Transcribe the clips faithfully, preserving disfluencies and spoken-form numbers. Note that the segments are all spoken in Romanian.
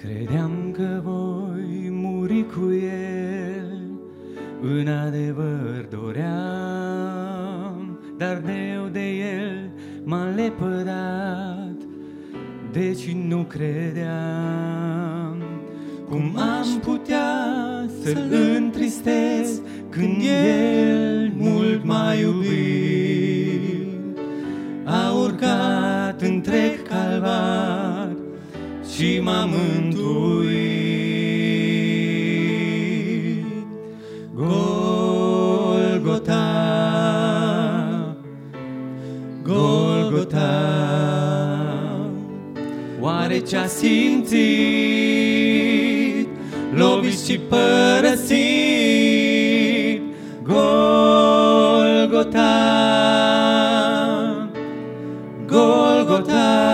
Credeam că voi muri cu El, în adevăr doream, dar eu de El m-am lepădat, deci nu credeam. Cum am putea să-L întristez când El mult m-a iubit? A urcat întreg calvar și m-a mântuit. Golgota, Golgota, oare ce-a simțit, lovit și părăsit? Golgota, Golgota,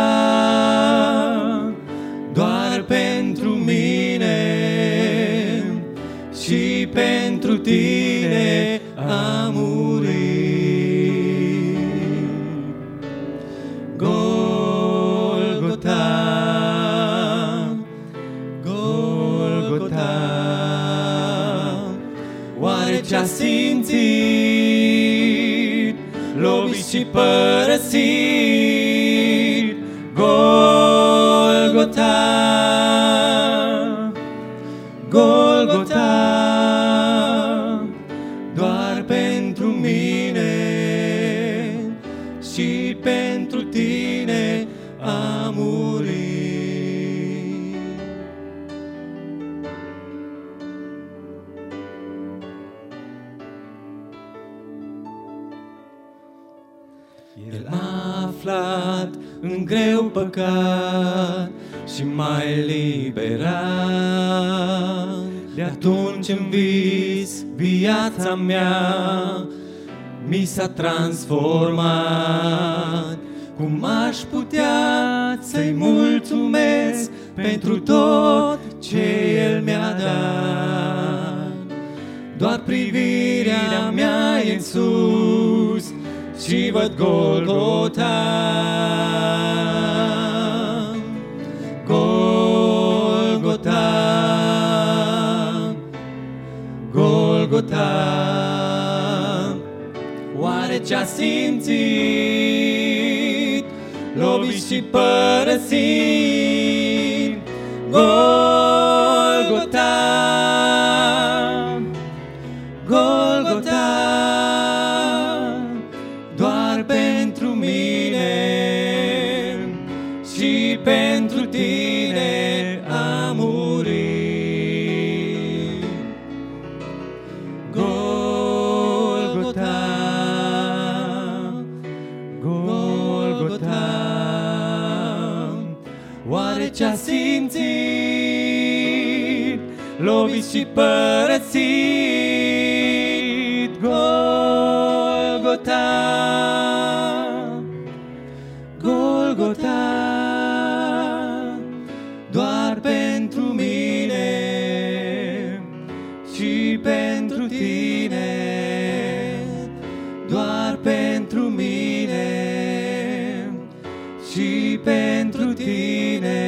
doar pentru mine și pentru tine a murit. Golgota, Golgota, oare ce-a simțit, lovit și părăsit? Golgota, Golgota, doar pentru mine și pentru tine a murit. El m-a aflat în greu păcat și m-a eliberat. De atunci în vis viața mea mi s-a transformat. Cum aș putea să-i mulțumesc pentru tot ce El mi-a dat? Doar privirea mea e în sus și văd Golgota, Golgota, Golgota, oare ce-a simțit, lovit și părăsit? Golgota, Golgota, doar pentru mine și pentru tine a murit. Golgota, Golgota, oare ce-a simțit, lovit și părăsit? Golgota, Golgota, doar pentru mine și pentru tine, doar pentru mine și pentru tine